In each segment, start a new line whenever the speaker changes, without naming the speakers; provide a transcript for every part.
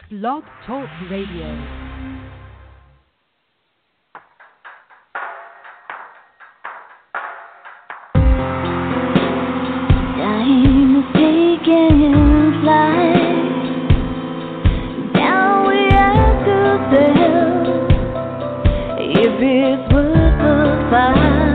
Blog Talk Radio.
Time is taking flight. Now we ask ourselves if it's worth the fight.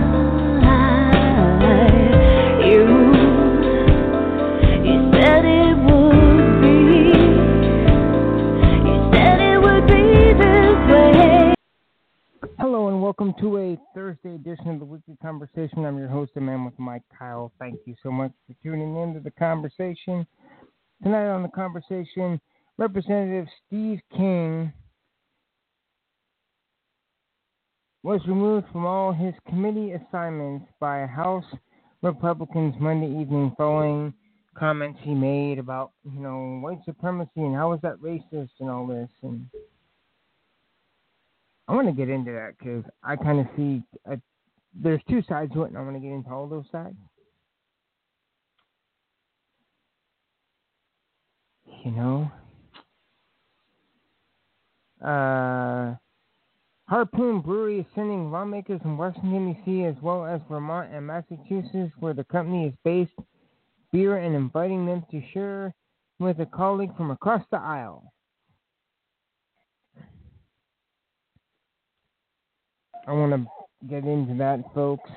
You said it would be. You said it would be this way.
Hello and welcome to a Thursday edition of the Weekly Conversation. I'm your host, the man with Mike Kyle. Thank you so much for tuning in to the conversation. Tonight on the conversation, Representative Steve King was removed from all his committee assignments by House Republicans Monday evening following comments he made about, white supremacy and how is that racist and all this. And I want to get into that because I kind of see there's two sides to it, and I want to get into all those sides. Harpoon Brewery is sending lawmakers in Washington, D.C., as well as Vermont and Massachusetts, where the company is based, beer and inviting them to share with a colleague from across the aisle. I want to get into that, folks.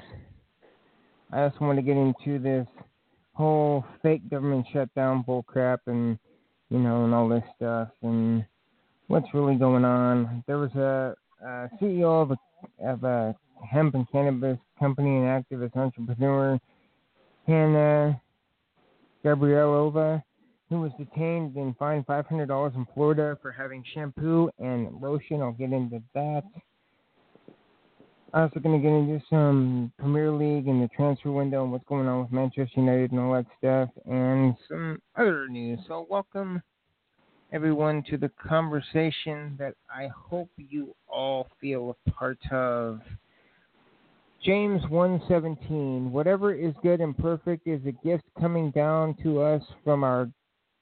I also want to get into this whole fake government shutdown bullcrap and, and all this stuff and what's really going on. There was a CEO of a hemp and cannabis company and activist entrepreneur, Hannah Gabrielova, who was detained and fined $500 in Florida for having shampoo and lotion. I'll get into that. I'm also going to get into some Premier League and the transfer window and what's going on with Manchester United and all that stuff and some other news. So welcome, everyone, to the conversation that I hope you all feel a part of. James 1:17, whatever is good and perfect is a gift coming down to us from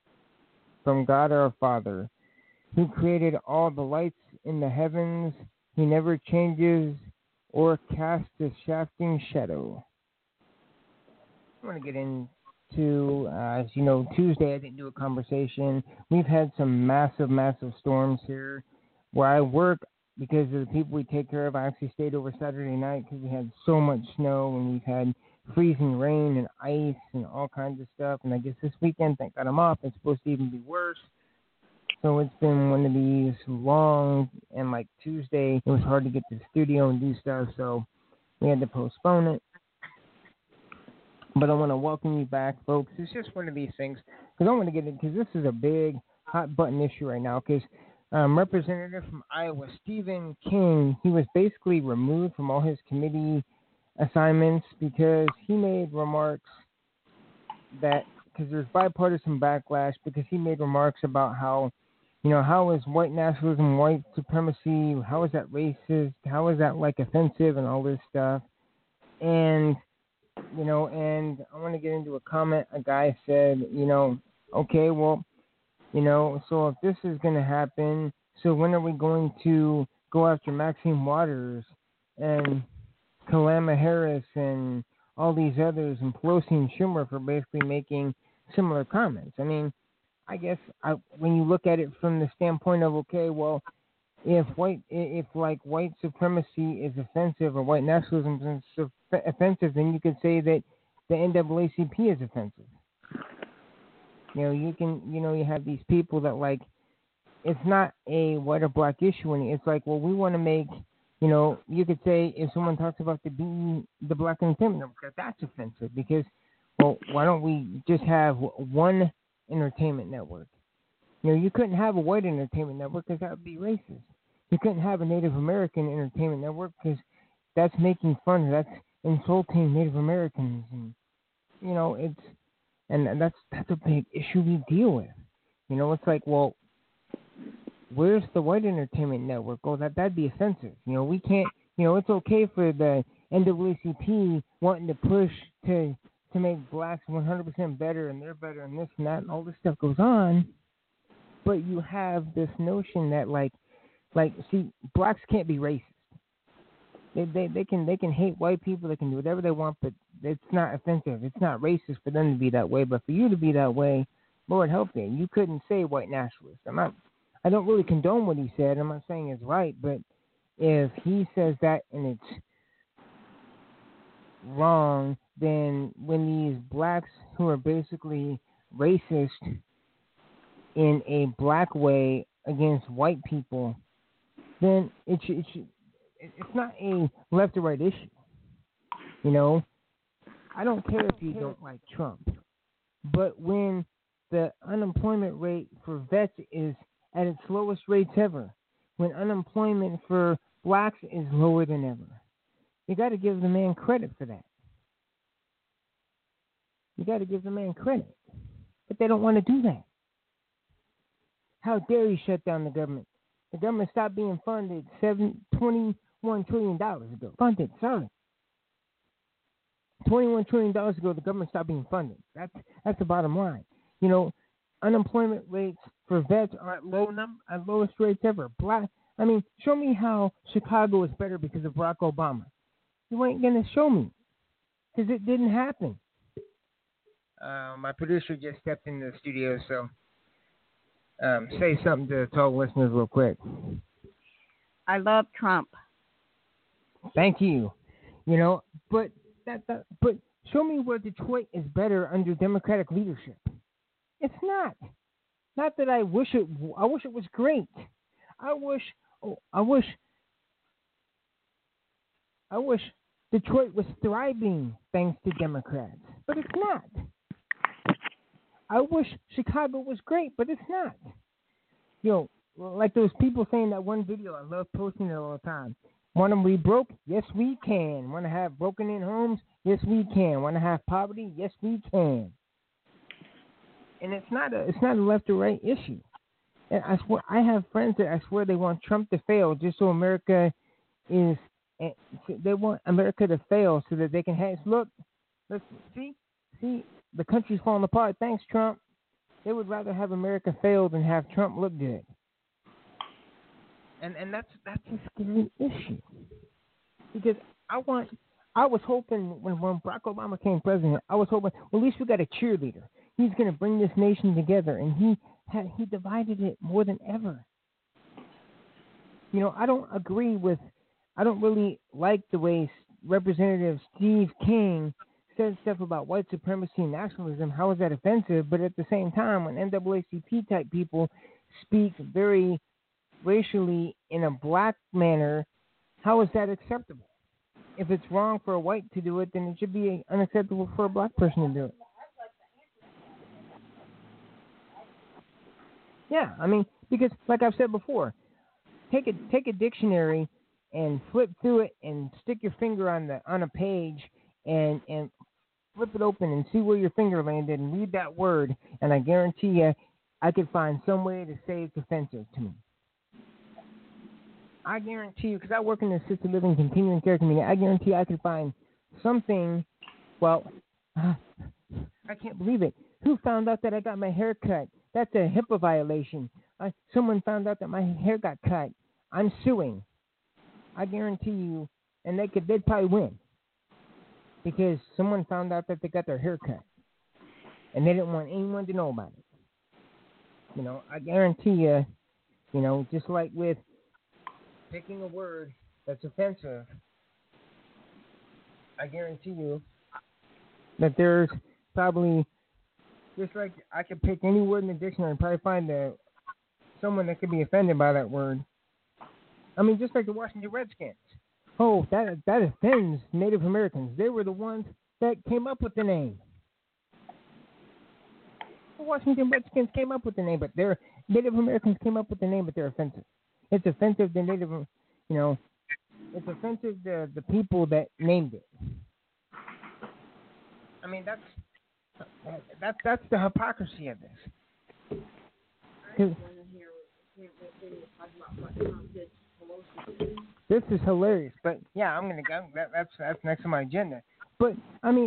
God our Father, who created all the lights in the heavens. He never changes or casts a shafting shadow. I want to get into, as you know, Tuesday I didn't do a conversation. We've had some massive, massive storms here where I work because of the people we take care of. I actually stayed over Saturday night because we had so much snow and we've had freezing rain and ice and all kinds of stuff. And I guess this weekend, thank God I'm off, it's supposed to even be worse. So it's been one of these long, and like Tuesday, it was hard to get to the studio and do stuff, so we had to postpone it. But I want to welcome you back, folks. It's just one of these things, because I want to get it, because this is a big, hot-button issue right now, because Representative from Iowa, Stephen King, he was basically removed from all his committee assignments because he made remarks that, because there's bipartisan backlash, because he made remarks about how, how is white nationalism, white supremacy, how is that racist, how is that, offensive and all this stuff. And, and I want to get into a comment a guy said, okay, well, so if this is going to happen, so when are we going to go after Maxine Waters and Kamala Harris and all these others and Pelosi and Schumer for basically making similar comments? I mean, I guess when you look at it from the standpoint of, okay, well, if white supremacy is offensive or white nationalism is offensive, then you could say that the NAACP is offensive. You have these people that it's not a white or black issue, and it's like, well, we want to make, you could say if someone talks about the Black Entertainment Network, that's offensive because, well, why don't we just have one entertainment network? You couldn't have a white entertainment network because that would be racist. You couldn't have a Native American entertainment network because that's making fun, that's insulting Native Americans, and that's a big issue we deal with. It's like, well, where's the white entertainment network? Oh, that'd be offensive. We can't. It's okay for the NAACP wanting to push to make blacks 100% better and they're better and this and that and all this stuff goes on. but you have this notion that see, blacks can't be racist. They can hate white people. They can do whatever they want, but it's not offensive. It's not racist for them to be that way. But for you to be that way, Lord help you. You couldn't say white nationalist. I don't really condone what he said. I'm not saying it's right, but if he says that and it's wrong, then when these blacks who are basically racist in a black way against white people, then it's not a left or right issue. You know, I don't care if you don't like Trump, but when the unemployment rate for vets is at its lowest rates ever, when unemployment for blacks is lower than ever, you got to give the man credit for that. You got to give the man credit, but they don't want to do that. How dare you shut down the government? The government stopped being funded $21 trillion ago. Funded, sorry. $21 trillion ago, the government stopped being funded. That's the bottom line. You know, unemployment rates for vets are at lowest rates ever. Show me how Chicago is better because of Barack Obama. You ain't gonna show me, because it didn't happen. My producer just stepped into the studio, so say something to all listeners real quick.
I love Trump.
Thank you. You know, but show me where Detroit is better under Democratic leadership. It's not. Not that I wish it was great. I wish Detroit was thriving thanks to Democrats, but it's not. I wish Chicago was great, but it's not. Like those people saying that one video, I love posting it all the time. Want to be broke? Yes, we can. Want to have broken-in homes? Yes, we can. Want to have poverty? Yes, we can. And it's not a left or right issue. And I swear, I have friends that I swear they want Trump to fail just so America is. They want America to fail so that they can have. Look, see, the country's falling apart. Thanks, Trump. They would rather have America fail than have Trump look good. And that's a scary issue, because I was hoping when Barack Obama came president, I was hoping, well, at least we got a cheerleader. He's going to bring this nation together, and he divided it more than ever. You know, I don't really like the way Representative Steve King said stuff about white supremacy and nationalism. How is that offensive? But at the same time, when NAACP type people speak very racially in a black manner, how is that acceptable? If it's wrong for a white to do it, then it should be unacceptable for a black person to do it. Yeah, because like I've said before, take a dictionary and flip through it and stick your finger on a page and flip it open and see where your finger landed and read that word, and I guarantee you I could find some way to say it's offensive to me. I guarantee you, because I work in the assisted living continuing care community, I guarantee I could find something. Well, I can't believe it. Who found out that I got my hair cut? That's a HIPAA violation. Someone found out that my hair got cut. I'm suing. I guarantee you, and they'd probably win, because someone found out that they got their hair cut, and they didn't want anyone to know about it. You know, I guarantee you, just like with picking a word that's offensive, I guarantee you that there's probably, just like I could pick any word in the dictionary and probably find someone that could be offended by that word. Just like the Washington Redskins. Oh, that offends Native Americans. They were the ones that came up with the name. The Washington Redskins came up with the name, but Native Americans came up with the name, but they're offensive. It's offensive to it's offensive to the people that named it. That's the hypocrisy of this. This is hilarious, but yeah, I'm gonna go. That's next on my agenda. But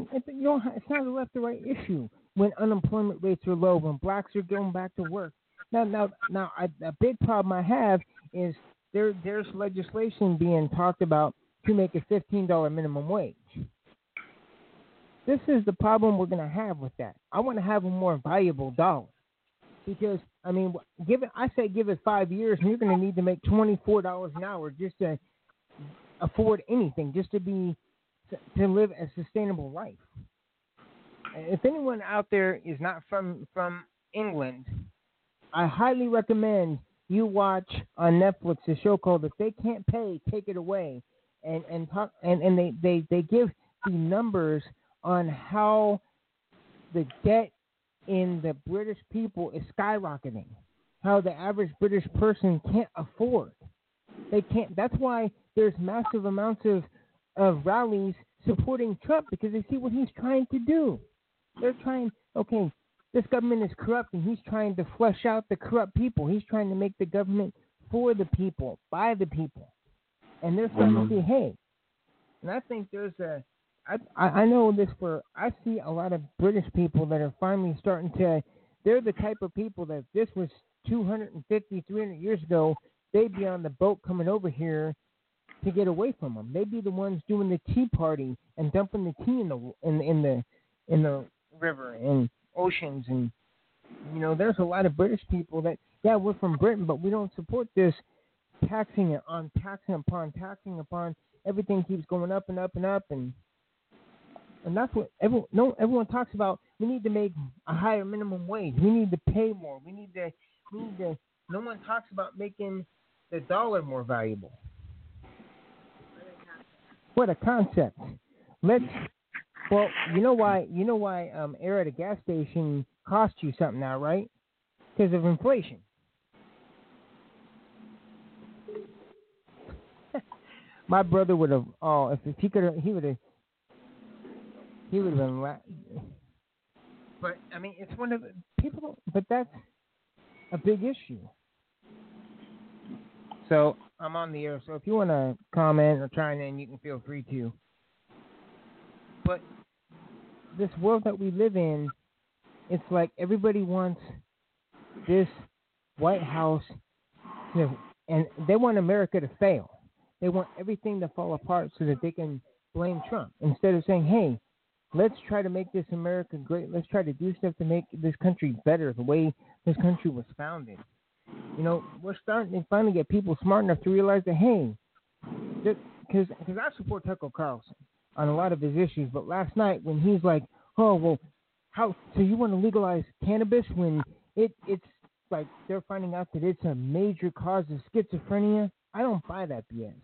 it's not a left or right issue when unemployment rates are low, when blacks are going back to work. A big problem I have is there's legislation being talked about to make a $15 minimum wage. This is the problem we're going to have with that. I want to have a more valuable dollar because, I mean, give it 5 years, and you're going to need to make $24 an hour just to afford anything, just to live a sustainable life. If anyone out there is not from England, I highly recommend you watch on Netflix a show called "If They Can't Pay, Take It Away," and they give the numbers on how the debt in the British people is skyrocketing, how the average British person can't afford. They can't. That's why there's massive amounts of rallies supporting Trump, because they see what he's trying to do. They're trying, okay, this government is corrupt, and he's trying to flush out the corrupt people. He's trying to make the government for the people, by the people. And they're starting to see, hey, and I think there's I know this I see a lot of British people that are finally starting to, they're the type of people that if this was 250, 300 years ago, they'd be on the boat coming over here to get away from them. They'd be the ones doing the tea party and dumping the tea in the river and oceans. And, you know, there's a lot of British people that, yeah, we're from Britain, but we don't support this taxing upon. Everything keeps going up and up and up, and that's what everyone talks about. We need to make a higher minimum wage. We need to pay more. We need to. No one talks about making the dollar more valuable. What a concept! Well, you know why air at a gas station costs you something now, right? Because of inflation. My brother would have. Oh, if he could have, he would have been. But I mean, it's one of the people. But that's a big issue. So I'm on the air. So if you want to comment or chime in, you can feel free to. But this world that we live in, it's like everybody wants this White House, and they want America to fail. They want everything to fall apart so that they can blame Trump, instead of saying, hey, let's try to make this America great. Let's try to do stuff to make this country better, the way this country was founded. You know, we're starting to finally get people smart enough to realize that, hey, because I support Tucker Carlson on a lot of his issues, but last night when he's like, oh, well, so you want to legalize cannabis when it's like they're finding out that it's a major cause of schizophrenia? I don't buy that BS.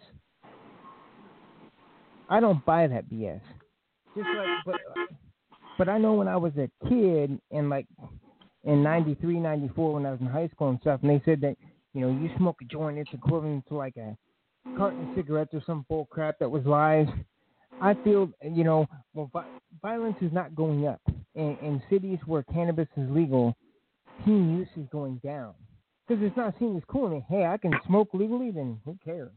I don't buy that BS. Just like, but I know when I was a kid and like in 93, 94 when I was in high school and stuff, and they said that, you know, you smoke a joint, it's equivalent to like a carton of cigarettes or some bull crap that was lies. I feel, you know, well, violence is not going up. In cities where cannabis is legal, teen use is going down. Because it's not seen as cool. I mean, hey, I can smoke legally, then who cares?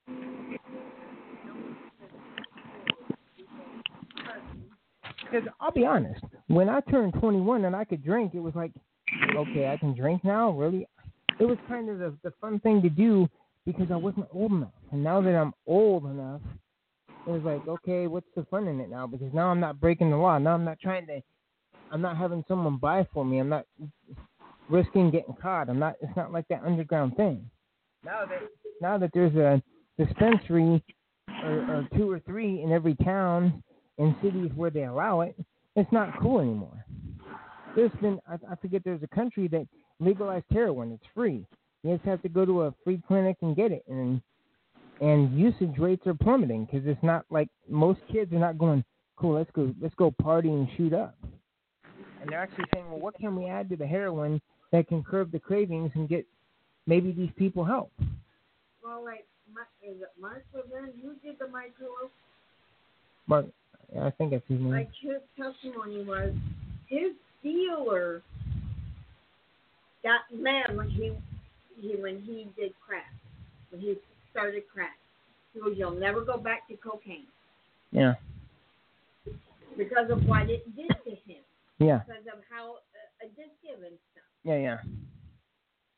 Because I'll be honest, when I turned 21 and I could drink, it was like, okay, I can drink now? Really? It was kind of the fun thing to do because I wasn't old enough. And now that I'm old enough, it was like, okay, what's the fun in it now? Because now I'm not breaking the law. Now I'm not having someone buy for me. I'm not risking getting caught. It's not like that underground thing. Now that there's a dispensary or 2 or 3 in every town in cities where they allow it, it's not cool anymore. I forget, there's a country that legalized heroin. It's free. You just have to go to a free clinic and get it. And usage rates are plummeting because it's not like most kids are not going, cool, let's go party and shoot up. And they're actually saying, well, what can we add to the heroin that can curb the cravings and get maybe these people help?
Well, like, is it Mark Levin? Who did the My Pillow?
Mark, I think that's his name.
Like, his testimony was his dealer got mad when he did crack, when he started crack. He goes, you'll never go back to cocaine.
Yeah.
Because of what it did to him.
Yeah.
Because of how addictive and stuff.
Yeah.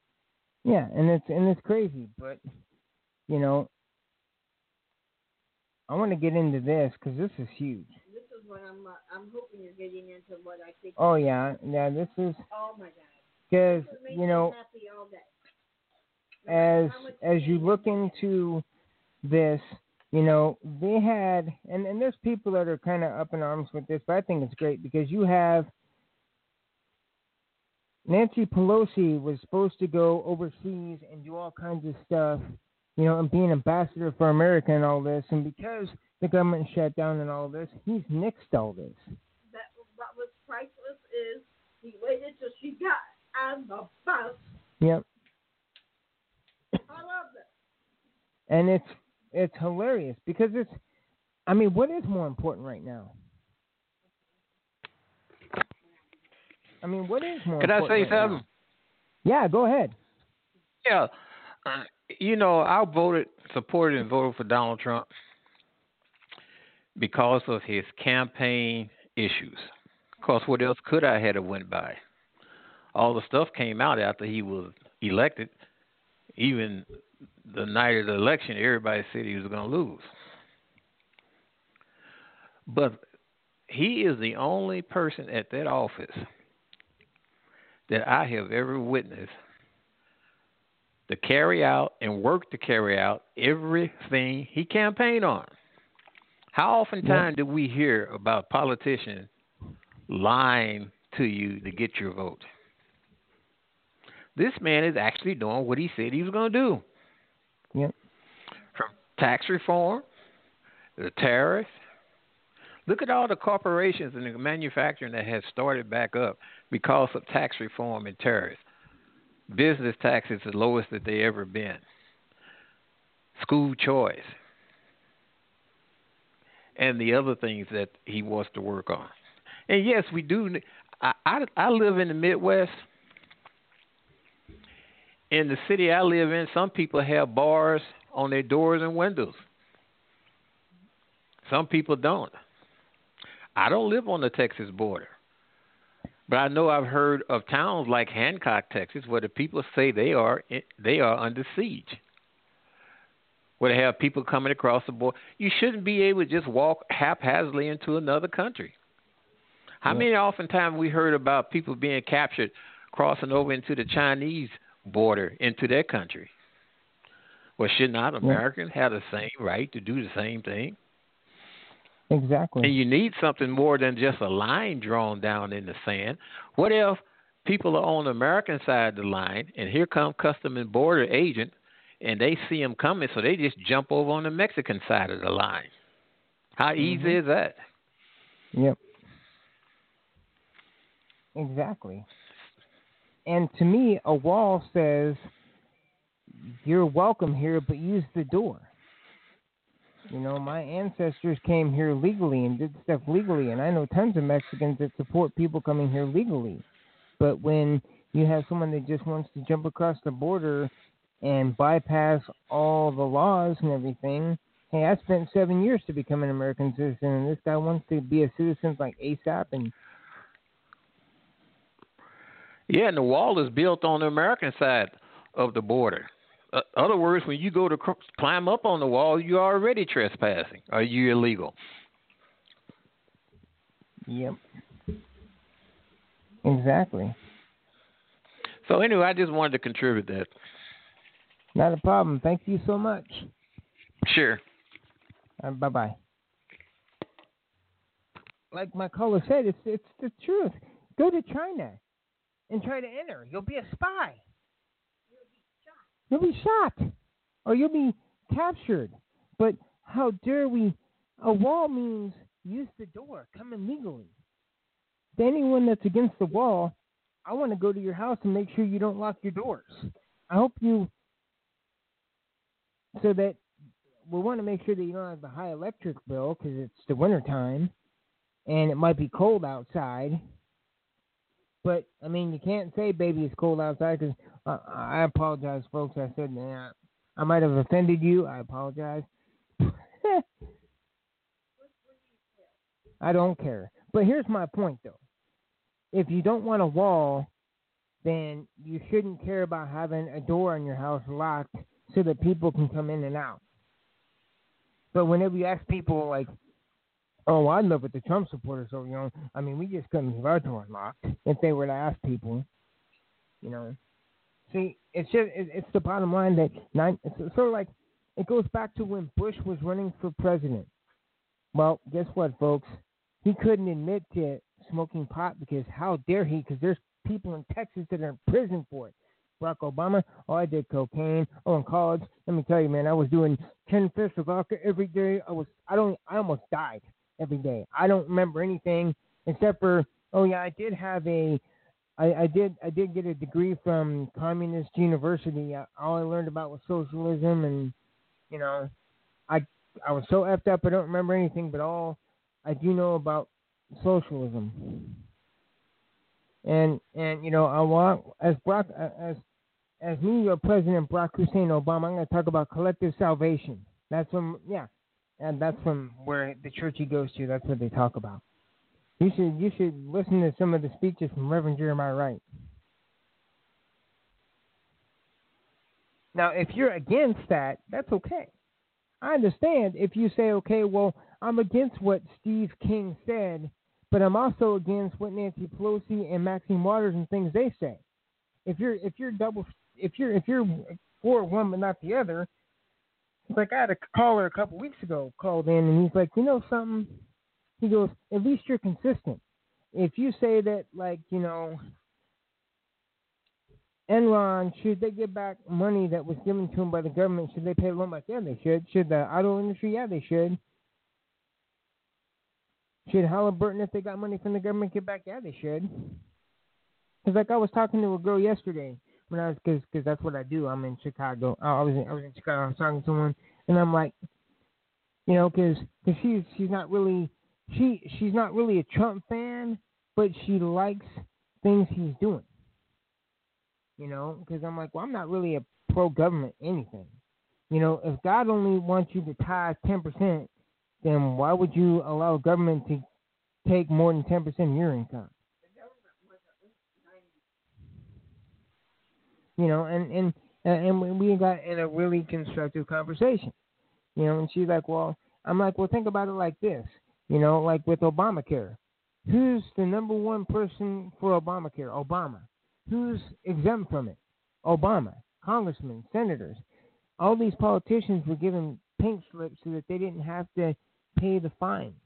Yeah, and it's crazy, but you know, I want to get into this because this is huge.
This is what I'm hoping you're getting into what I think.
Oh yeah, this is
Oh my God.
because
This makes
you
me
know,
happy all day.
as you look into this, you know, they had and there's people that are kind of up in arms with this, but I think it's great because you have Nancy Pelosi was supposed to go overseas and do all kinds of stuff, you know, and be an ambassador for America and all this. And because the government shut down and all this, he's nixed all this.
That what was priceless is he waited till she got on the bus.
Yep.
I love this.
And it's hilarious because I mean, what is more important right now? I mean, what is more
Could I
important
say
right
something?
now? Yeah, go ahead.
Yeah. You know, I supported and voted for Donald Trump because of his campaign issues. Of course, what else could I have went by? All the stuff came out after he was elected. Even the night of the election, everybody said he was going to lose. But he is the only person at that office that I have ever witnessed to carry out and work to carry out everything he campaigned on. How oftentimes do we hear about politicians lying to you to get your vote? This man is actually doing what he said he was going to do.
Yep.
From tax reform, the tariffs. Look at all the corporations and the manufacturing that has started back up because of tax reform and tariffs. Business taxes the lowest that they ever been. School choice. And the other things that he wants to work on. And yes, we do. I live in the Midwest. In the city I live in, some people have bars on their doors and windows. Some people don't. I don't live on the Texas border. But I know I've heard of towns like Hancock, Texas, where the people say they are under siege, where they have people coming across the border. You shouldn't be able to just walk haphazardly into another country. How many oftentimes we heard about people being captured crossing over into the Chinese border into their country? Well, should not Americans have the same right to do the same thing?
Exactly.
And you need something more than just a line drawn down in the sand. What if people are on the American side of the line, and here come Custom and Border agent, and they see them coming, so they just jump over on the Mexican side of the line? How easy is that?
Yep. Exactly. And to me, a wall says, you're welcome here, but use the door. You know, my ancestors came here legally and did stuff legally, and I know tons of Mexicans that support people coming here legally. But when you have someone that just wants to jump across the border and bypass all the laws and everything, hey, I spent 7 years to become an American citizen, and this guy wants to be a citizen like ASAP. And
yeah, and the wall is built on the American side of the border. Other words, when you go to climb up on the wall, you're already trespassing, or you're illegal.
Yep. Exactly.
So anyway, I just wanted to contribute that.
Not a problem. Thank you so much.
Sure.
Bye-bye. Like my caller said, it's the truth. Go to China and try to enter. You'll be a spy. You'll be shot, or you'll be captured. But how dare we? A wall means use the door, come in legally. To anyone that's against the wall, I want to go to your house and make sure you don't lock your doors. I hope you, so that we want to make sure that you don't have the high electric bill because it's the winter time and it might be cold outside. But, I mean, you can't say, baby, it's cold outside, because I apologize, folks. I said, I might have offended you. I apologize. I don't care. But here's my point, though. If you don't want a wall, then you shouldn't care about having a door on your house locked so that people can come in and out. But whenever you ask people, like, oh, I live with the Trump supporters, so, I mean, we just couldn't leave our door unlocked if they were to ask people, See, it's the bottom line that it's sort of like it goes back to when Bush was running for president. Well, guess what, folks? He couldn't admit to smoking pot because how dare he? Because there's people in Texas that are in prison for it. Barack Obama, oh, I did cocaine. Oh, in college, let me tell you, man, I was doing 10 fists of vodka every day. I almost died every day. I don't remember anything except for, oh yeah, I did get a degree from Communist University. All I learned about was socialism, and I was so effed up I don't remember anything, but all I do know about socialism. And I want as New York President Barack Hussein Obama, I'm going to talk about collective salvation. That's from where the church he goes to. That's what they talk about. You should listen to some of the speeches from Reverend Jeremiah Wright. Now, if you're against that, that's okay. I understand if you say, okay, well, I'm against what Steve King said, but I'm also against what Nancy Pelosi and Maxine Waters and things they say. If you're for one but not the other, it's like I had a caller a couple weeks ago called in and he's like, something? He goes, at least you're consistent. If you say that, like, Enron, should they get back money that was given to them by the government? Should they pay a loan back? Yeah, they should. Should the auto industry? Yeah, they should. Should Halliburton, if they got money from the government, get back? Yeah, they should. Because, like, I was talking to a girl yesterday because that's what I do. I'm in Chicago. I was in Chicago. I was talking to someone, and I'm like, because she's not really a Trump fan, but she likes things he's doing. Because I'm like, well, I'm not really a pro-government anything. If God only wants you to tithe 10%, then why would you allow government to take more than 10% of your income? And we got in a really constructive conversation. And she's like, well, I'm like, well, think about it like this. Like with Obamacare. Who's the number one person for Obamacare? Obama. Who's exempt from it? Obama. Congressmen, senators. All these politicians were given pink slips so that they didn't have to pay the fines.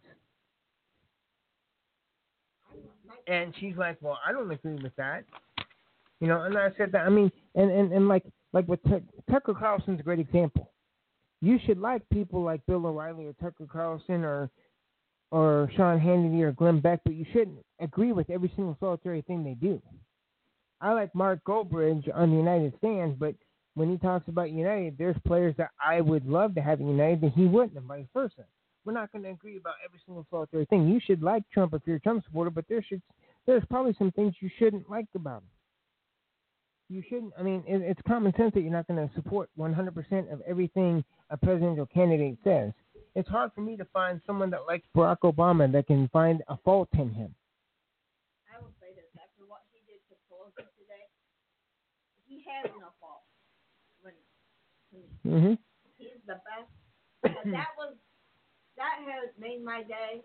And she's like, well, I don't agree with that. And I said that, I mean, and like with Tucker Carlson's a great example. You should like people like Bill O'Reilly or Tucker Carlson or Sean Hannity or Glenn Beck, but you shouldn't agree with every single solitary thing they do. I like Mark Goldbridge on the United stands, but when he talks about United, there's players that I would love to have in United that he wouldn't, and vice versa. We're not going to agree about every single solitary thing. You should like Trump if you're a Trump supporter, but there's probably some things you shouldn't like about him. You shouldn't. I mean, it's common sense that you're not going to support 100% of everything a presidential candidate says. It's hard for me to find someone that likes Barack Obama that can find a fault in him.
I will say this. After what he did to Pelosi today, he has no fault.
Mm-hmm.
He's the best. And that has made my day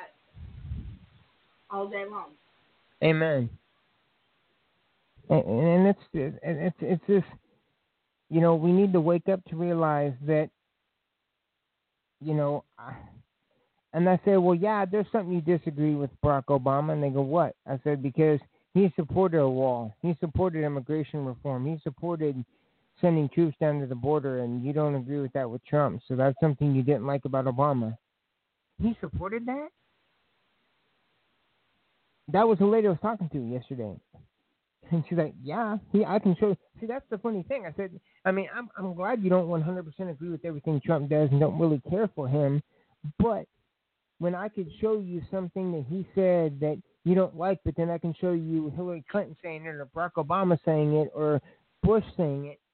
all day long.
Amen. And it's just, we need to wake up to realize that, and I said, well, yeah, there's something you disagree with Barack Obama. And they go, what? I said, because he supported a wall. He supported immigration reform. He supported sending troops down to the border, and you don't agree with that with Trump. So that's something you didn't like about Obama. He supported that? That was the lady I was talking to yesterday. And she's like, yeah, I can show. See, that's the funny thing. I said, I mean, I'm glad you don't 100% agree with everything Trump does and don't really care for him. But when I could show you something that he said that you don't like, but then I can show you Hillary Clinton saying it or Barack Obama saying it or Bush saying it.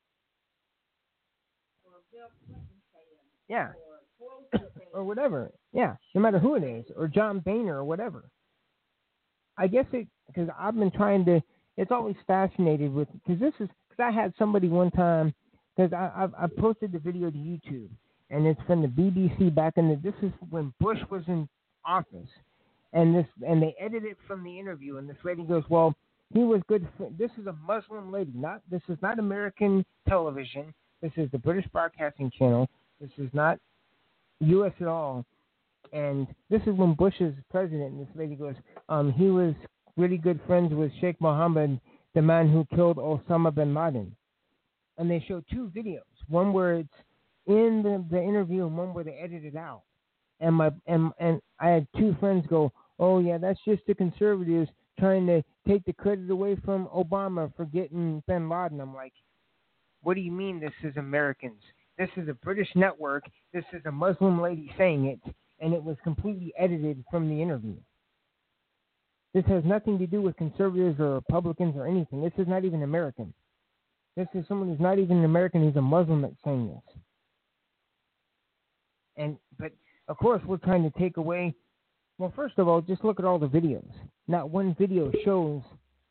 Or Bill Clinton saying it.
Yeah.
Or Pelosi saying
or whatever. Yeah, no matter who it is. Or John Boehner or whatever. I guess because I've been trying to, it's always fascinated with because because I had somebody one time because I posted the video to YouTube and it's from the BBC back in this is when Bush was in office and they edited it from the interview and this lady goes, well, he was good. This is a Muslim lady, this is not American television. This is the British Broadcasting Channel. This is not U.S. at all. And this is when Bush is president. And this lady goes, he was really good friends with Sheikh Mohammed, the man who killed Osama bin Laden. And they show two videos, one where it's in the interview and one where they edited it out. And I had two friends go, oh yeah, that's just the conservatives trying to take the credit away from Obama for getting bin Laden. I'm like, what do you mean this is Americans? This is a British network. This is a Muslim lady saying it, and it was completely edited from the interview. This has nothing to do with conservatives or Republicans or anything. This is not even American. This is someone who's not even an American. He's a Muslim that's saying this. But of course, we're trying to take away. Well, first of all, just look at all the videos. Not one video shows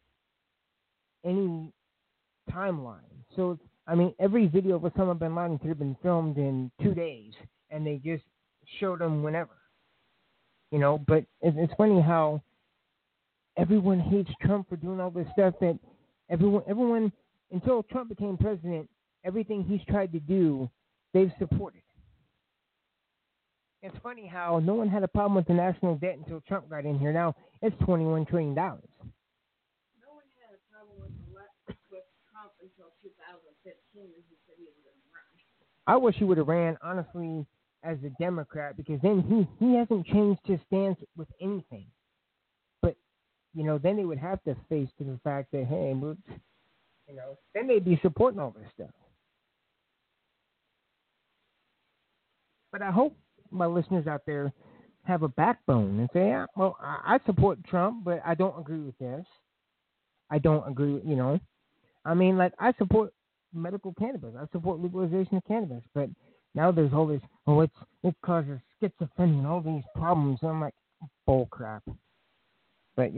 any timeline. So, I mean, every video of Osama bin Laden could have been filmed in 2 days, and they just showed them whenever. But it's funny how everyone hates Trump for doing all this stuff that everyone, until Trump became president, everything he's tried to do, they've supported. It's funny how no one had a problem with the national debt until Trump got in here. Now it's $21 trillion.
No one had a problem with Trump until 2015 when he said he was going to run.
I wish he would have ran, honestly, as a Democrat because then he hasn't changed his stance with anything. But, then they would have to face to the fact that, hey, then they'd be supporting all this stuff. But I hope my listeners out there have a backbone and say, yeah, well, I support Trump, but I don't agree with this. I don't agree with, I mean, like, I support medical cannabis. I support legalization of cannabis. But now there's all this, it causes schizophrenia and all these problems. And I'm like, bull crap. But,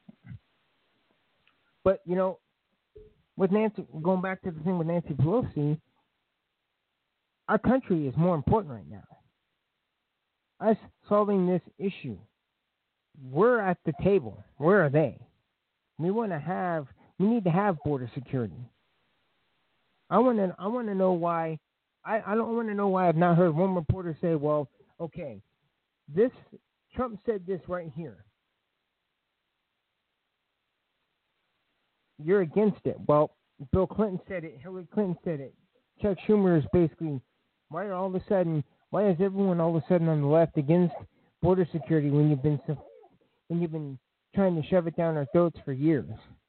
with Nancy, going back to the thing with Nancy Pelosi, our country is more important right now. Us solving this issue. We're at the table. Where are they? We need to have border security. I want to know why. I don't want to know why I've not heard one reporter say, well, okay, Trump said this right here. You're against it. Well, Bill Clinton said it. Hillary Clinton said it. Chuck Schumer is basically, why is everyone all of a sudden on the left against border security when you've been trying to shove it down our throats for years?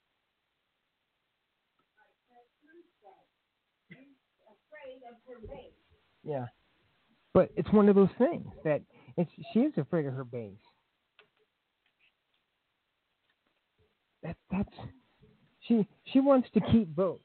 Yeah, but it's one of those things that she is afraid of her base. She wants to keep votes.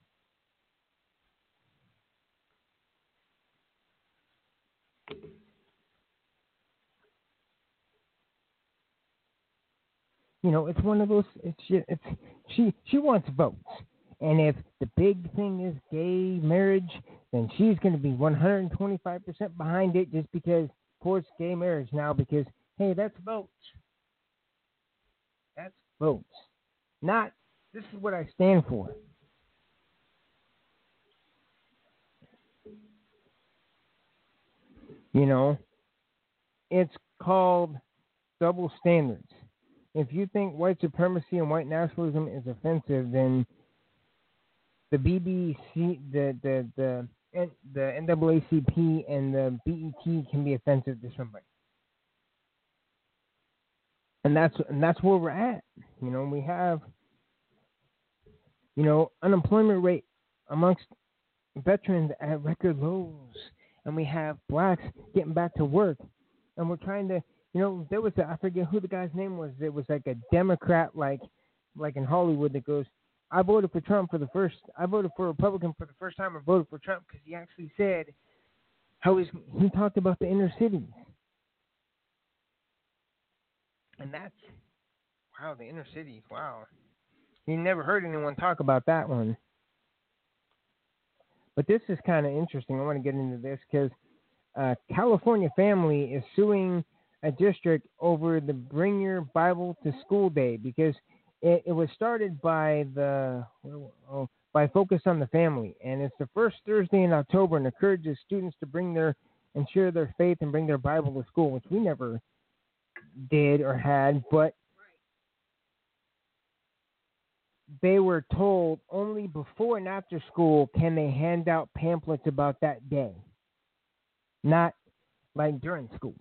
It's one of those. She wants votes, and if the big thing is gay marriage, then she's going to be 125% behind it, just because, of course, gay marriage now. Because hey, that's votes. That's votes. Not this is what I stand for. It's called double standards. If you think white supremacy and white nationalism is offensive, then the BBC, the NAACP, and the BET can be offensive to somebody. And that's where we're at. We have, unemployment rate amongst veterans at record lows, and we have blacks getting back to work, and we're trying to. There was I forget who the guy's name was. It was like a Democrat, like in Hollywood, that goes, I voted for Republican for the first time. I voted for Trump because he actually said how he talked about the inner cities. And that's, wow, the inner cities, wow. You never heard anyone talk about that one. But this is kind of interesting. I want to get into this because California family is suing a district over the Bring Your Bible to School Day because it was started by by Focus on the Family, and it's the first Thursday in October and encourages students to and share their faith and bring their Bible to school, which we never did or had, but they were told only before and after school can they hand out pamphlets about that day, not like during school.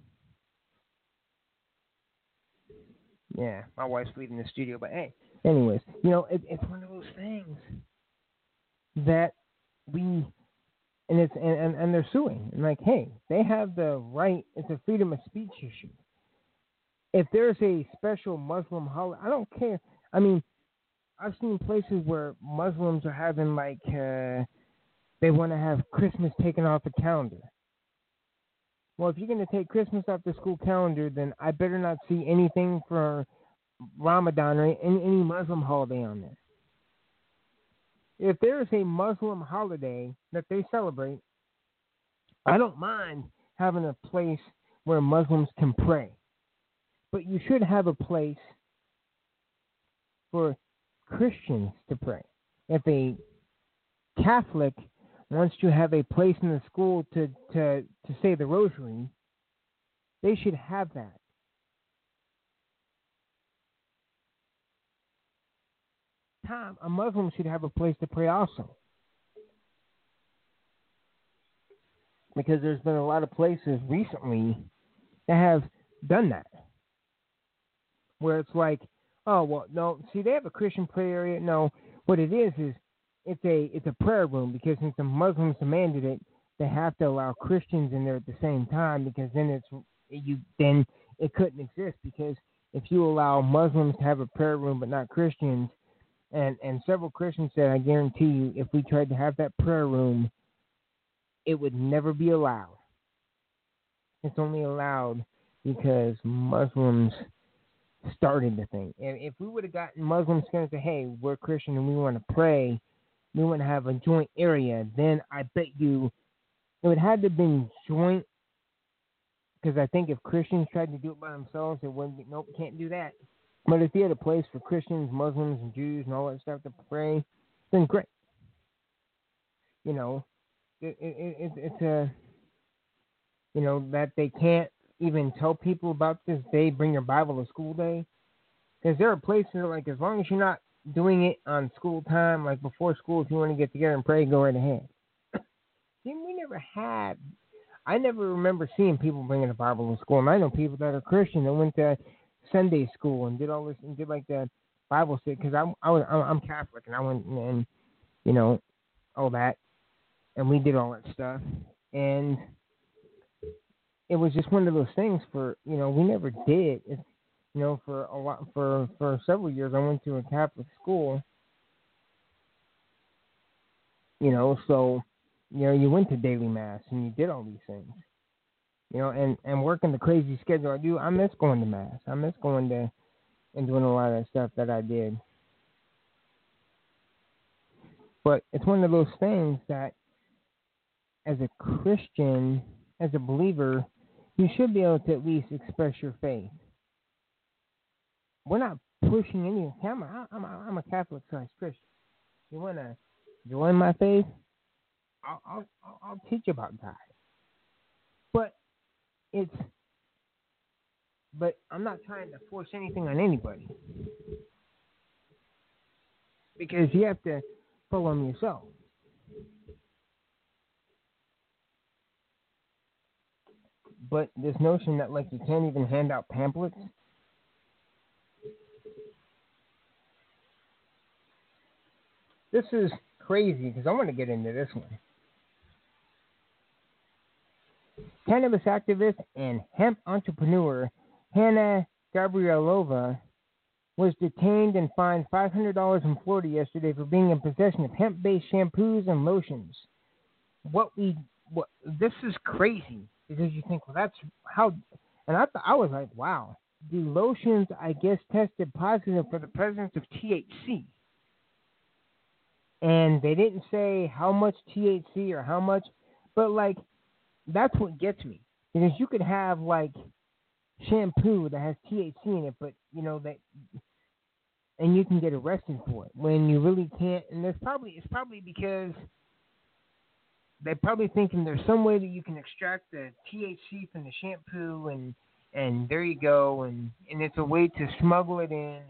Yeah, my wife's leaving the studio, but hey, anyways, it's one of those things that and they're suing. And like, hey, they have the right. It's a freedom of speech issue. If there's a special Muslim holiday, I don't care. I mean, I've seen places where Muslims are having they want to have Christmas taken off the calendar. Well, if you're going to take Christmas off the school calendar, then I better not see anything for Ramadan or any Muslim holiday on there. If there is a Muslim holiday that they celebrate, I don't mind having a place where Muslims can pray. But you should have a place for Christians to pray. If a Catholic wants to have a place in the school to say the rosary, they should have that. Tom, a Muslim should have a place to pray also. Because there's been a lot of places recently that have done that. Where it's like, oh, well, no, see, they have a Christian prayer area. No, what it is it's a prayer room, because since the Muslims demanded it, they have to allow Christians in there at the same time, because then then it couldn't exist, because if you allow Muslims to have a prayer room but not Christians, and several Christians said, I guarantee you, if we tried to have that prayer room, it would never be allowed. It's only allowed because Muslims started the thing. And if we would have gotten Muslims to say, hey, we're Christian and we want to pray, we want to have a joint area, then I bet you it would have to have been joint, because I think if Christians tried to do it by themselves, it wouldn't be, nope, can't do that. But if you had a place for Christians, Muslims, and Jews and all that stuff to pray, then great. It's a, that they can't even tell people about this day, bring your Bible to school day. Because there are places that are like, as long as you're not doing it on school time, like before school, if you want to get together and pray, go right ahead. See, I never remember seeing people bringing the Bible to school. And I know people that are Christian that went to Sunday school and did all this and did like the Bible study, because I'm Catholic and I went and all that, and we did all that stuff, and it was just one of those things for we never did. For several years I went to a Catholic school, so you went to daily mass and you did all these things. And working the crazy schedule I do, I miss going to mass. I miss going to and doing a lot of that stuff that I did. But it's one of those things that, as a Christian, as a believer, you should be able to at least express your faith. We're not pushing any. I'm a Catholic-sized Christian. You want to join my faith? I'll teach you about God. But I'm not trying to force anything on anybody, because you have to follow them yourself. But this notion that you can't even hand out pamphlets, this is crazy, because I want to get into this one. Cannabis activist and hemp entrepreneur Hannah Gabrielova was detained and fined $500 in Florida yesterday for being in possession of hemp-based shampoos and lotions. This is crazy, because you think, well, that's how, and I was like, wow. the lotions, I guess, tested positive for the presence of THC. And they didn't say how much THC or how much, but like, that's what gets me. Because you could have like shampoo that has THC in it, but you know that, and you can get arrested for it when you really can't. And it's probably because they're probably thinking there's some way that you can extract the THC from the shampoo, and there you go, and it's a way to smuggle it in.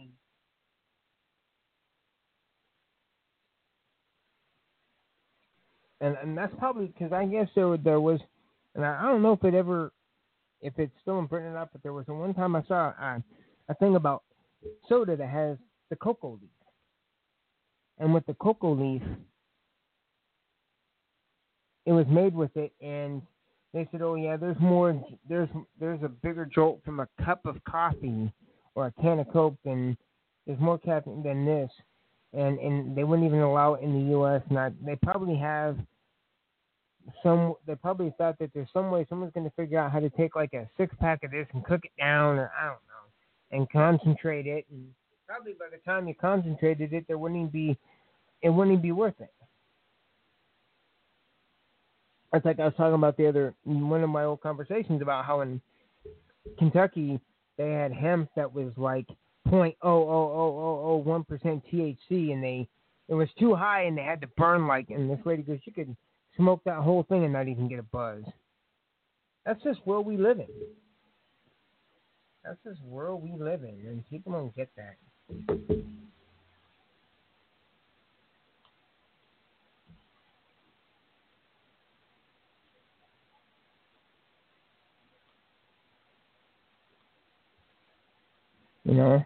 And that's probably because I guess there was, and I don't know if it's still in Britain or not, but there was one time I saw a thing about soda that has the cocoa leaf. And with the cocoa leaf, it was made with it, and they said, oh yeah, there's a bigger jolt from a cup of coffee or a can of Coke than, there's more caffeine than this. And they wouldn't even allow it in the U.S. They probably thought that there's some way someone's going to figure out how to take like a 6-pack of this and cook it down, or I don't know, and concentrate it. And probably by the time you concentrated it, it wouldn't even be worth it. It's like I was talking about one of my old conversations about how in Kentucky they had hemp that was like 0.00001% THC, and it was too high, and they had to burn and this lady goes, you could smoke that whole thing and not even get a buzz. That's just where we live in. That's just where we live in, and people don't get that. You know?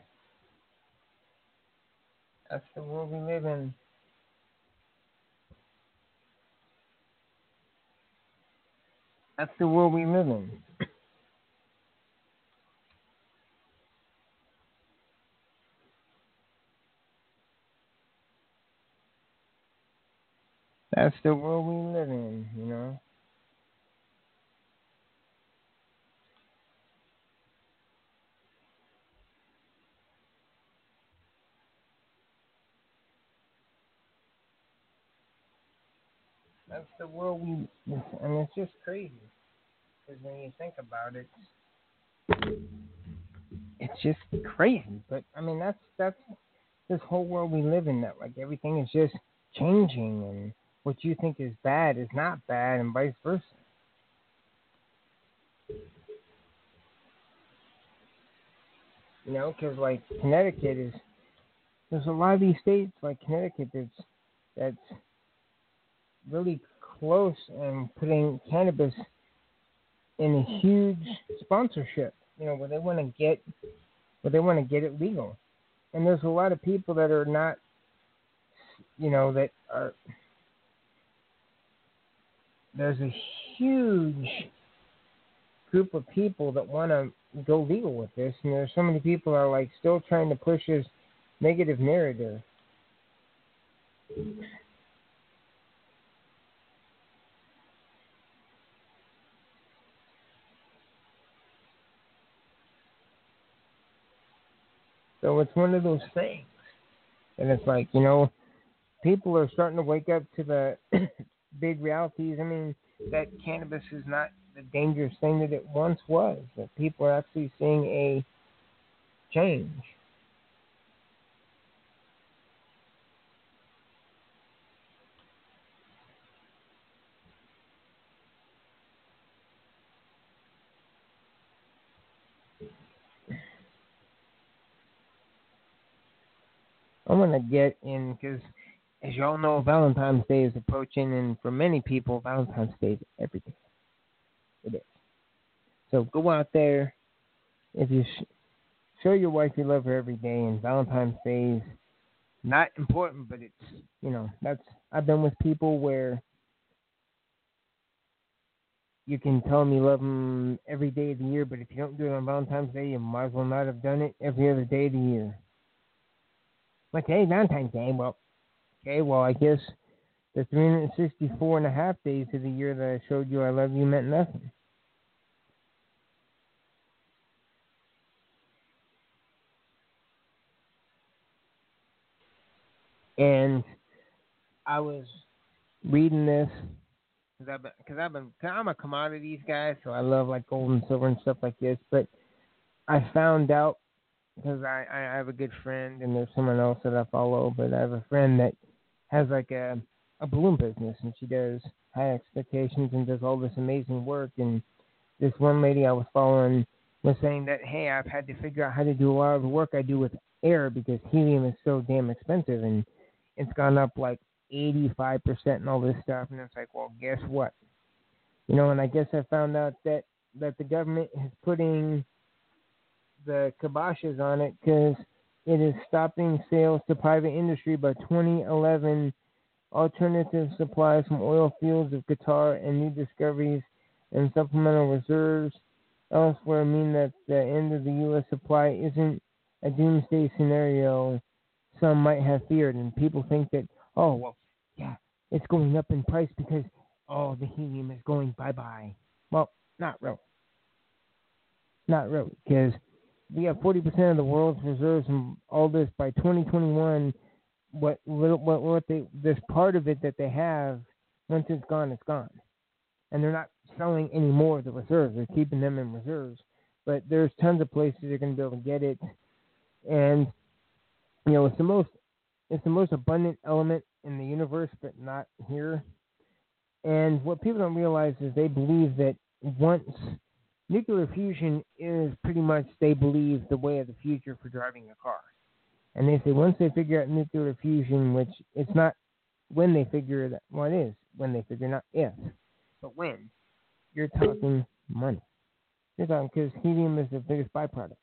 That's the world we live in. That's the world we live in. That's the world we live in, you know? That's the world and it's just crazy. Because when you think about it, it's just crazy. But, I mean, that's this whole world we live in, that, like, everything is just changing, and what you think is bad is not bad, and vice versa. You know, because, like, Connecticut there's a lot of these states, like Connecticut, that's really close and putting cannabis in a huge sponsorship, you know, where they want to get it legal. And there's a lot of people that are not, you know, there's a huge group of people that want to go legal with this, and there's so many people that are like still trying to push this negative narrative. So it's one of those things. And it's like, you know, people are starting to wake up to the big realities. I mean, that cannabis is not the dangerous thing that it once was. That people are actually seeing a change. I'm going to get in because, as you all know, Valentine's Day is approaching, and for many people, Valentine's Day is every day. It is. So go out there. If you show your wife you love her every day, and Valentine's Day is not important, but it's, you know, I've been with people where you can tell them you love them every day of the year, but if you don't do it on Valentine's Day, you might as well not have done it every other day of the year. Like, hey, Valentine's Day, I guess the 364 and a half days of the year that I showed you I love you meant nothing. And I was reading this because I'm a commodities guy, so I love like gold and silver and stuff like this. But I found out because I have a good friend, and there's someone else that I follow, but I have a friend that has like a balloon business, and she does high expectations and does all this amazing work. And this one lady I was following was saying that, hey, I've had to figure out how to do a lot of the work I do with air because helium is so damn expensive, and it's gone up like 85% and all this stuff. And it's like, well, guess what? You know, and I guess I found out that the government is putting the kiboshes on it because it is stopping sales to private industry by 2011. Alternative supplies from oil fields of Qatar and new discoveries and supplemental reserves elsewhere mean that the end of the U.S. supply isn't a doomsday scenario some might have feared. And people think that, oh, well, yeah, it's going up in price because, oh, the helium is going bye-bye. Well, not really. Not really, because we have 40% of the world's reserves and all this by 2021. This part of it that they have, once it's gone, and they're not selling any more of the reserves. They're keeping them in reserves, but there's tons of places you're going to be able to get it, and you know it's the most abundant element in the universe, but not here. And what people don't realize is they believe that once nuclear fusion is pretty much, they believe, the way of the future for driving a car. And they say once they figure out nuclear fusion, which it's not when they figure it out, well, it is when they figure it out, if, but when, you're talking money. You're talking, because helium is the biggest byproduct.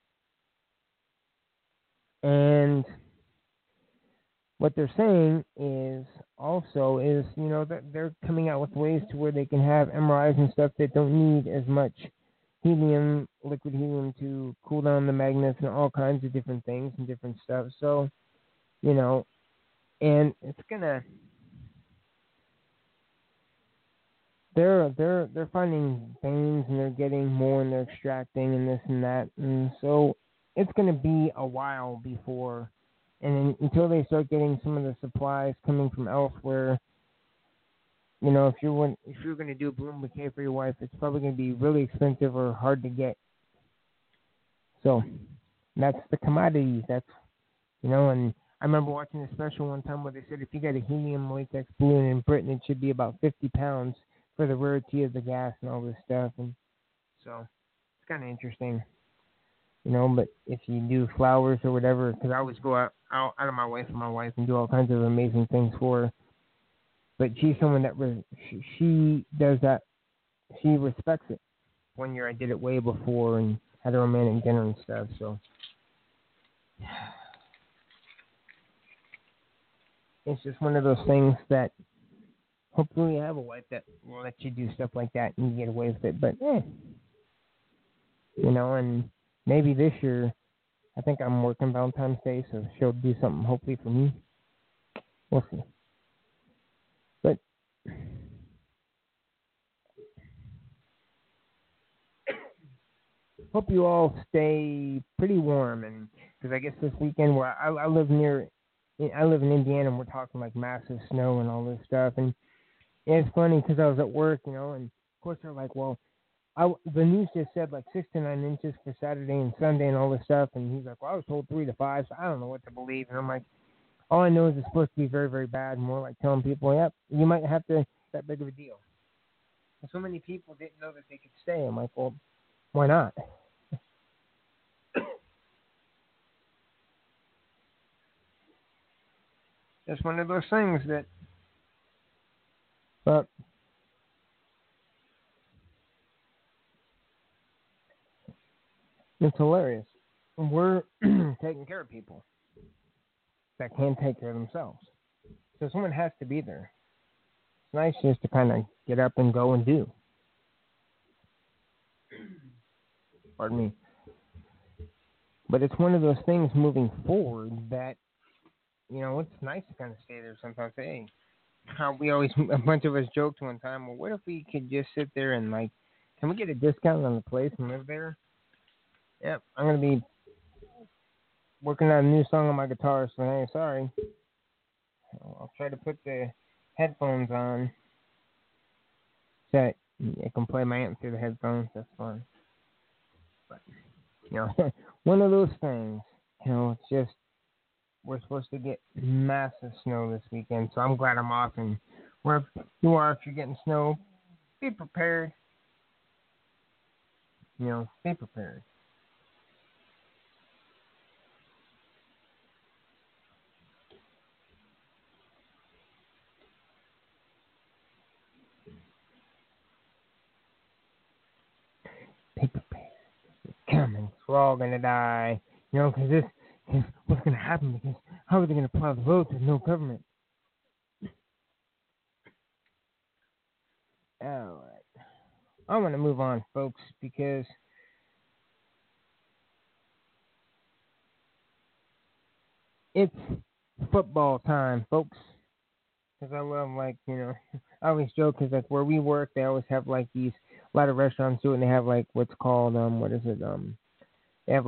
And what they're saying is also is, you know, that they're coming out with ways to where they can have MRIs and stuff that don't need as much helium, liquid helium, to cool down the magnets and all kinds of different things and different stuff. So, you know, and it's gonna, they're finding veins and they're getting more and they're extracting and this and that, and so it's gonna be a while before, and then, until they start getting some of the supplies coming from elsewhere. You know, if you're going to do a balloon bouquet for your wife, it's probably going to be really expensive or hard to get. So that's the commodities. That's, you know, and I remember watching a special one time where they said if you got a helium latex balloon in Britain, it should be about 50 pounds for the rarity of the gas and all this stuff. And so it's kind of interesting, you know. But if you do flowers or whatever, because I always go out of my way for my wife and do all kinds of amazing things for her. But she's someone that she does that. She respects it. One year I did it way before and had a romantic dinner and stuff. So it's just one of those things that hopefully you have a wife that will let you do stuff like that and you get away with it. But you know, and maybe this year, I think I'm working Valentine's Day, so she'll do something hopefully for me. We'll see. But hope you all stay pretty warm, and because I guess this weekend where I live in Indiana, and we're talking like massive snow and all this stuff, and it's funny because I was at work, you know, and of course they're like, well, the news just said like 6 to 9 inches for Saturday and Sunday and all this stuff, and he's like, well, I was told 3 to 5, so I don't know what to believe, and I'm like, all I know is it's supposed to be very, very bad. More like telling people, yep, you might have to, that big of a deal. And so many people didn't know that they could stay. I'm like, well, why not? It's one of those things that, but it's hilarious. We're taking care of people that can't take care of themselves. So someone has to be there. It's nice just to kind of get up and go and do. Pardon me. But it's one of those things moving forward that, you know, it's nice to kind of stay there sometimes. Hey, how we always, a bunch of us joked one time, well, what if we could just sit there and, like, can we get a discount on the place and live there? Yep, I'm going to be working on a new song on my guitar, so hey, sorry. I'll try to put the headphones on so that I can play my anthem through the headphones. That's fun. But, one of those things. It's just we're supposed to get massive snow this weekend, so I'm glad I'm off. And wherever you are, if you're getting snow, be prepared. Be prepared. Be prepared. It's coming. We're all gonna die. Because this is what's gonna happen. Because how are they gonna plow the roads with no government? All right. I want to move on, folks, because it's football time, folks. Because I love, I always joke because, where we work, they always have, these, a lot of restaurants do it, and they have, what's called, they have,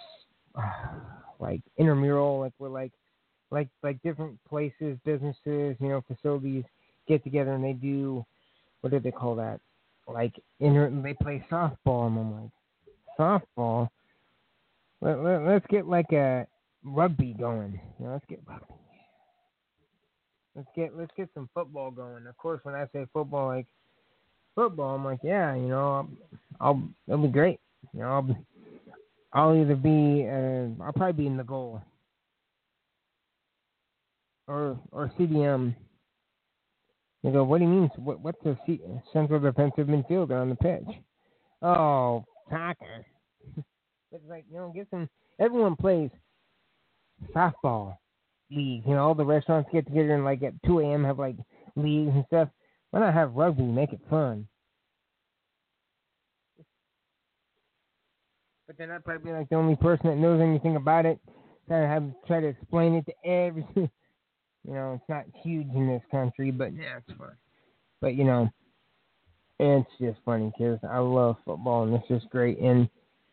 intramural, where, different places, businesses, facilities get together and they do, what do they call that? They play softball, and I'm like, softball? Let's get, a rugby going. Let's get rugby. Let's get some football going. Of course, when I say football, football, I'm like, yeah, it'll be great. I'll either be, I'll probably be in the goal or CDM. They go, what do you mean? What's the central defensive midfielder on the pitch? Oh, soccer. It's get some. Everyone plays softball leagues. All the restaurants get together and at 2 a.m. have leagues and stuff. Why not have rugby? Make it fun. But then I'd probably be the only person that knows anything about it. Try to explain it to everything. It's not huge in this country, but yeah, it's fun. But it's just funny because I love football and it's just great. And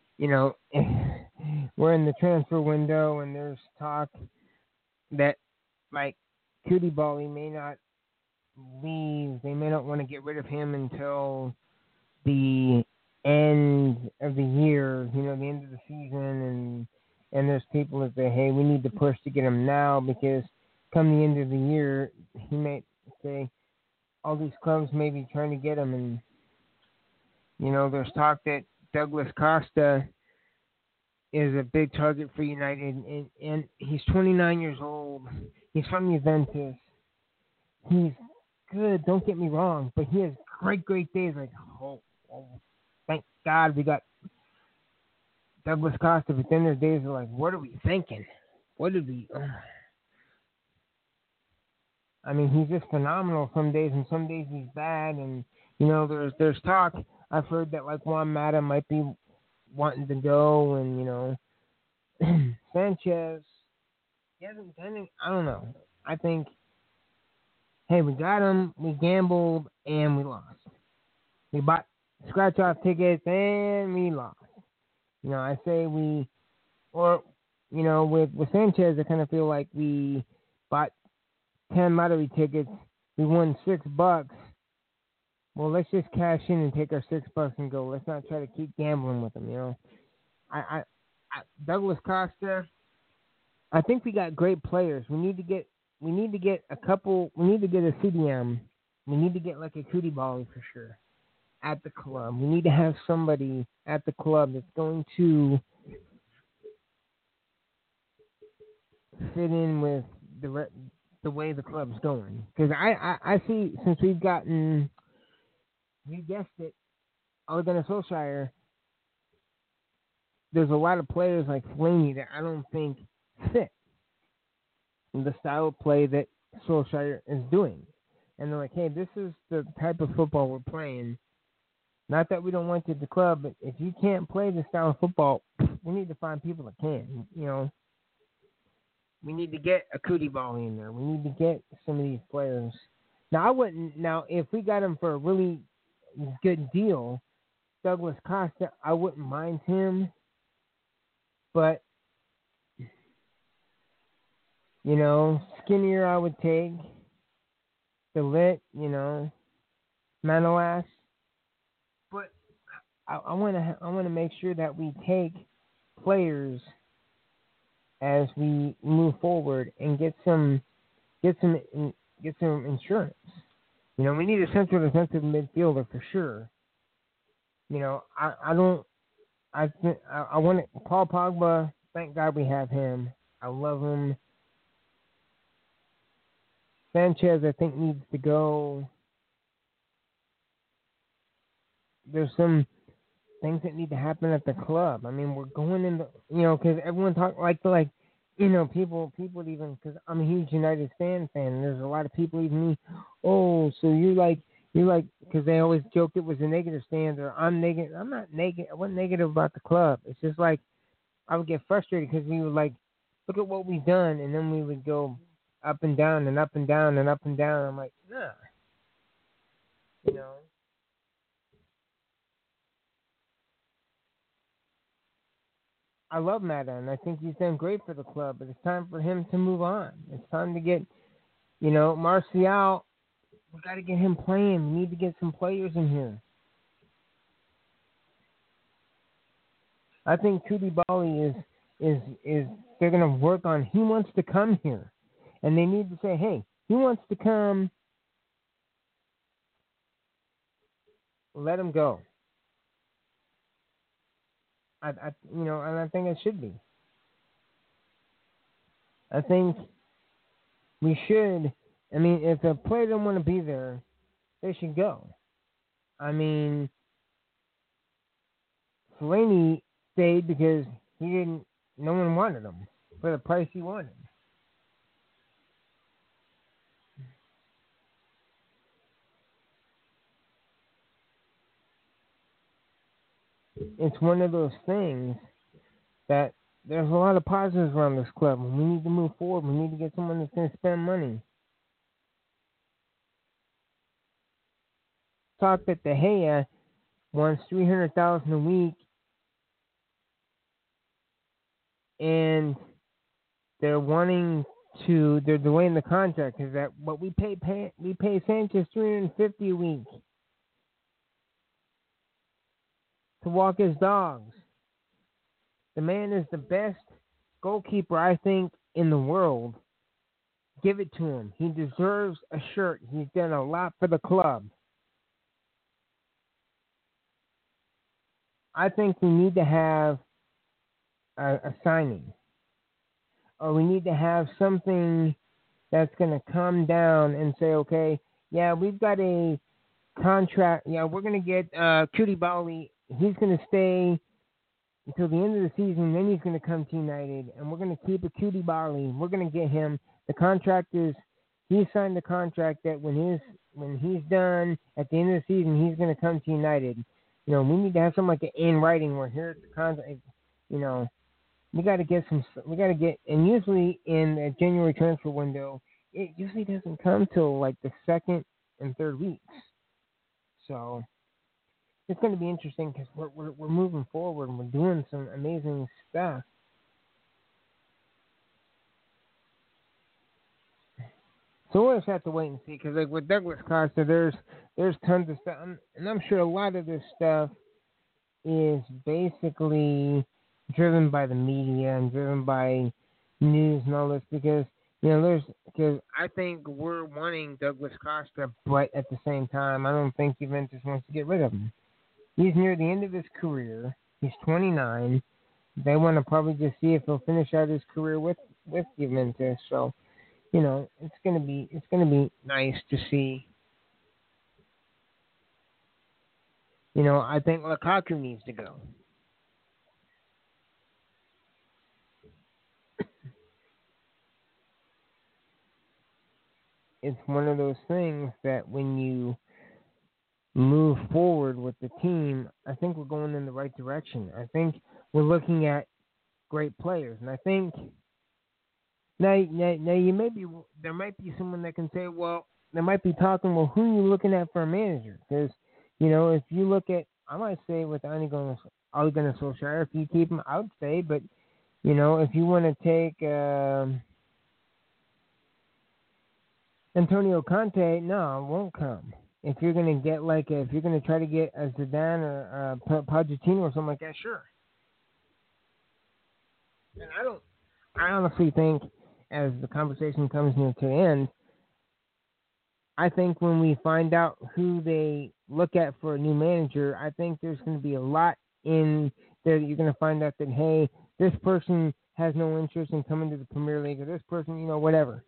we're in the transfer window, and there's talk that Koulibaly may not leave. They may not want to get rid of him until the end of the year, the end of the season. And there's people that say, hey, we need to push to get him now because come the end of the year, he may say all these clubs may be trying to get him. And, there's talk that Douglas Costa is a big target for United, and he's 29 years old. He's from Juventus. He's good, don't get me wrong, but he has great days. Thank God we got Douglas Costa, but then there's days of what are we thinking? What did we... I mean, he's just phenomenal some days, and some days he's bad, and, there's talk. I've heard that, Juan Mata might be wanting to go, and, Sanchez, he hasn't done it. I don't know. I think, hey, we got him, we gambled, and we lost. We bought scratch-off tickets, and we lost. I say with Sanchez, I kind of feel like we bought 10 lottery tickets, we won $6. Well, let's just cash in and take our $6 and go. Let's not try to keep gambling with them, I Douglas Costa, I think we got great players. We need to get a couple. We need to get a CDM. We need to get a Koulibaly for sure at the club. We need to have somebody at the club that's going to fit in with the way the club's going. Because I see, since we guessed it, Ole Gunnar Solskjaer, there's a lot of players like Fellaini that I don't think fit the style of play that Solskjaer is doing. And they're like, hey, this is the type of football we're playing. Not that we don't want you at the club, but if you can't play this style of football, we need to find people that can. We need to get a Koulibaly in there. We need to get some of these players. Now, if we got him for a really good deal, Douglas Costa, I wouldn't mind him. But Skinnier I would take. Delit, Manolas. But I want to make sure that we take players as we move forward and get some insurance. We need a central defensive midfielder for sure. I want it, Paul Pogba. Thank God we have him. I love him. Sanchez, I think, needs to go. There's some things that need to happen at the club. I mean, we're going in because everyone talk people even, because I'm a huge United fan, and there's a lot of people even me, oh, so you like, because they always joked it was a negative stand, or I'm negative. I'm not negative. I wasn't negative about the club. It's just like, I would get frustrated because we would look at what we've done, and then we would go up and down and up and down and up and down. I'm like, nah. I love Mata, and I think he's done great for the club, but it's time for him to move on. It's time to get, Martial, we got to get him playing. We need to get some players in here. I think Koulibaly is they're going to work on, he wants to come here. And they need to say, hey, he wants to come, let him go. And I think it should be. I think we should. I mean, if a player doesn't want to be there, they should go. I mean, Fellaini stayed because no one wanted him for the price he wanted. It's one of those things that there's a lot of positives around this club, and we need to move forward. We need to get someone that's going to spend money. Talk that De Gea wants $300,000 a week, and they're delaying the contract because that what we pay Sanchez $350 a week to walk his dogs. The man is the best goalkeeper, I think, in the world. Give it to him. He deserves a shirt. He's done a lot for the club. I think we need to have a signing. Or we need to have something that's going to come down and say, okay, yeah, we've got a contract. Yeah, we're going to get Koulibaly. He's going to stay until the end of the season. Then he's going to come to United, and we're going to keep a Koulibaly. We're going to get him. The contract is, he signed the contract that when he's done at the end of the season, he's going to come to United. We need to have something like an in writing where here's the contract. We got to get and usually in the January transfer window, it usually doesn't come till like the second and third weeks. So it's going to be interesting because we're moving forward and we're doing some amazing stuff. So we'll just have to wait and see, because like with Douglas Costa, there's tons of stuff, and I'm sure a lot of this stuff is basically driven by the media and driven by news and all this, because I think we're wanting Douglas Costa, but at the same time, I don't think Juventus wants to get rid of him. He's near the end of his career. He's 29. They want to probably just see if he'll finish out his career with Juventus. So, it's gonna be nice to see. I think Lukaku needs to go. It's one of those things that when you move forward with the team, I think we're going in the right direction. I think we're looking at great players, and I think now there might be someone that can say, well, they might be talking, well, who are you looking at for a manager? Because if you look at, I might say with Ole Gunnar Solskjaer, if you keep him, I would say, but if you want to take Antonio Conte, no, won't come. If you're gonna get if you're gonna try to get a Zidane or Pochettino or something like that, sure. And I honestly think, as the conversation comes near to the end, I think when we find out who they look at for a new manager, I think there's going to be a lot in there that you're going to find out that, hey, this person has no interest in coming to the Premier League, or this person, whatever.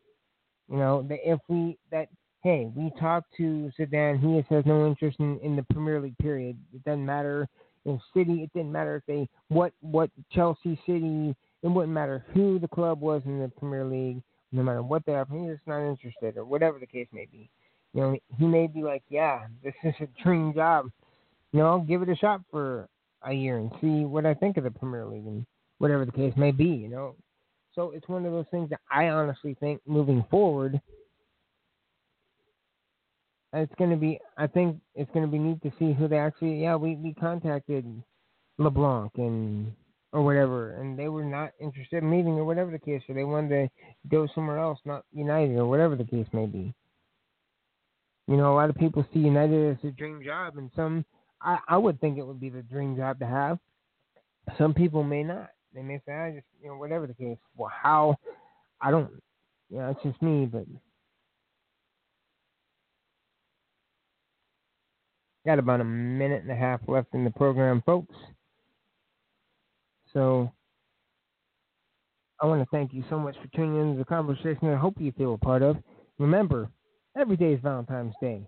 Hey, we talked to Zidane, he has no interest in the Premier League, period. It doesn't matter if City, it didn't matter if they, what Chelsea, City, it wouldn't matter who the club was in the Premier League, no matter what they have, he's just not interested, or whatever the case may be. He may be like, yeah, this is a dream job. I'll give it a shot for a year and see what I think of the Premier League, and whatever the case may be, So it's one of those things that I honestly think moving forward, I think it's going to be neat to see who they actually, we contacted LeBlanc or whatever, and they were not interested in leaving or whatever the case, or they wanted to go somewhere else, not United or whatever the case may be. A lot of people see United as a dream job, and some, I would think it would be the dream job to have. Some people may not. They may say, I just, whatever the case. Well, how? I don't, it's just me, but got about a minute and a half left in the program, folks. So I want to thank you so much for tuning into the conversation. I hope you feel a part of. Remember, every day is Valentine's Day.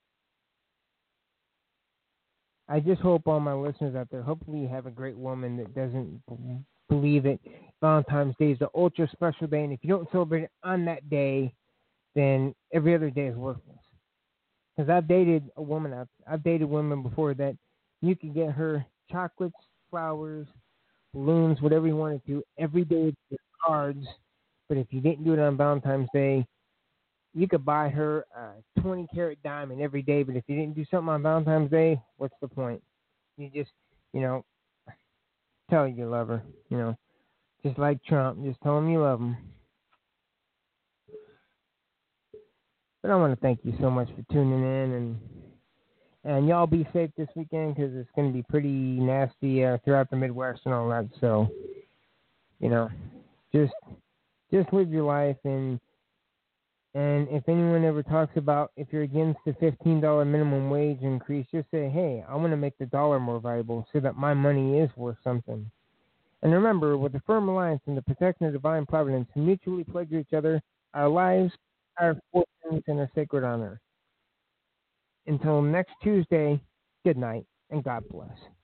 I just hope all my listeners out there, hopefully you have a great woman that doesn't believe that Valentine's Day is the ultra special day, and if you don't celebrate it on that day, then every other day is worthless. Because I've dated women before that you could get her chocolates, flowers, balloons, whatever you wanted to, every day with cards, but if you didn't do it on Valentine's Day, you could buy her a 20-carat diamond every day, but if you didn't do something on Valentine's Day, what's the point? You just, tell her you love her, just like Trump, just tell him you love him. But I want to thank you so much for tuning in, and y'all be safe this weekend because it's going to be pretty nasty throughout the Midwest and all that. So, just live your life, and if anyone ever talks about if you're against the $15 minimum wage increase, just say, hey, I want to make the dollar more valuable so that my money is worth something. And remember, with a firm alliance and the protection of divine providence, mutually pledge to each other our lives, our fortunes, and our sacred honor. Until next Tuesday, good night, and God bless.